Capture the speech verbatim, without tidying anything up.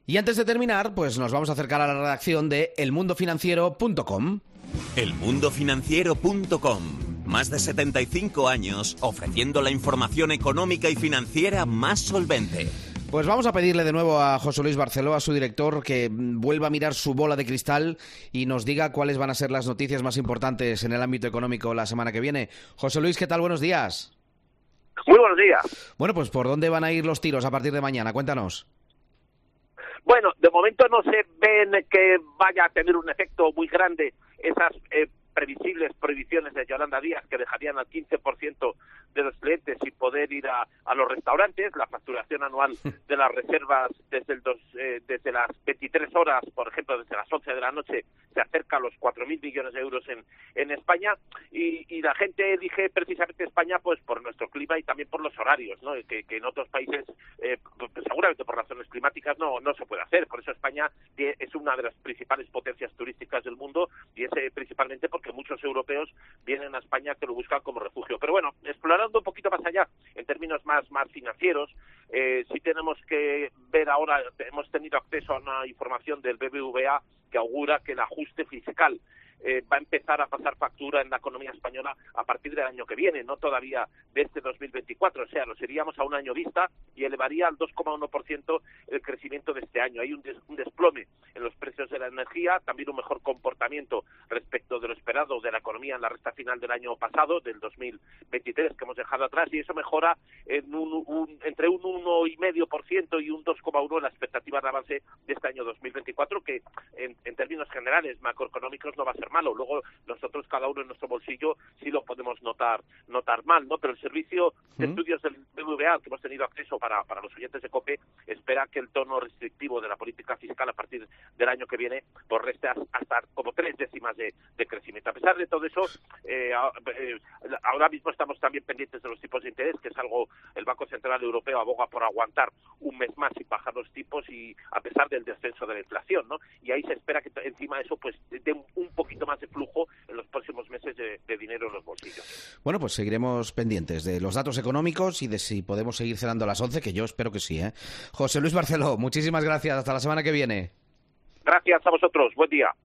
Y antes de terminar, pues nos vamos a acercar a la redacción de el mundo financiero punto com. el mundo financiero punto com. Más de setenta y cinco años ofreciendo la información económica y financiera más solvente. Pues vamos a pedirle de nuevo a José Luis Barceló, a su director, que vuelva a mirar su bola de cristal y nos diga cuáles van a ser las noticias más importantes en el ámbito económico la semana que viene. José Luis, ¿qué tal? Buenos días. Muy buenos días. Bueno, pues ¿por dónde van a ir los tiros a partir de mañana? Cuéntanos. Bueno, de momento no se ven que vaya a tener un efecto muy grande esas eh, previsibles prohibiciones de Yolanda Díaz, que dejarían al quince por ciento de los clientes sin poder ir a, a los restaurantes. La facturación anual de las reservas desde, el dos, eh, desde las veintitrés horas, por ejemplo, desde las once de la noche, se acerca a los cuatro mil millones de euros en, en España, y, y la gente elige precisamente España pues por nuestro clima y también por los horarios, ¿no? Que, que en otros países, eh, pues, seguramente por razones climáticas, no, no se puede hacer. Por eso España es una de las principales potencias turísticas del mundo, y es eh, principalmente porque muchos europeos vienen a España que lo buscan como refugio. Pero bueno, explorando un poquito más allá, en términos más, más financieros, eh, sí tenemos que ver ahora, hemos tenido acceso a una información del B B V A que augura que el ajuste fiscal eh, va a empezar a pasar factura en la economía española a partir del año que viene, no todavía de este dos mil veinticuatro, o sea, nos iríamos a un año vista y elevaría al dos coma uno por ciento el crecimiento de este año. Hay un, des, un desplome en los precios de la energía, también un mejor comportamiento respecto de lo esperado de la economía en la recta final del año pasado, del dos mil veintitrés, que hemos dejado atrás, y eso mejora en un, un, entre un uno coma cinco por ciento y un dos coma uno por ciento la expectativa de avance de este año dos mil veinticuatro, que en, en términos generales macroeconómicos no va a ser malo. Luego nosotros, cada uno en nuestro bolsillo, sí lo podemos notar notar mal, ¿no? Pero el servicio de ¿Mm? estudios del B B V A que hemos tenido acceso para, para los oyentes de COPE espera que el tono restrictivo de la política fiscal a partir del año que viene pues reste hasta como tres décimas de, de crecimiento. A pesar de todo eso, eh, eh, ahora mismo estamos también pendientes de los tipos de interés, que es algo el Banco Central Europeo aboga por aguantar un mes más sin bajar los tipos, y a pesar del descenso de la inflación, ¿no? Y ahí se espera que encima de eso pues dé un poquito más de flujo en los próximos meses de, de dinero en los bolsillos. Bueno, pues seguiremos pendientes de los datos económicos y de si podemos seguir cenando a las once, que yo espero que sí, ¿eh? José Luis Barceló, muchísimas gracias. Hasta la semana que viene. Gracias a vosotros. Buen día.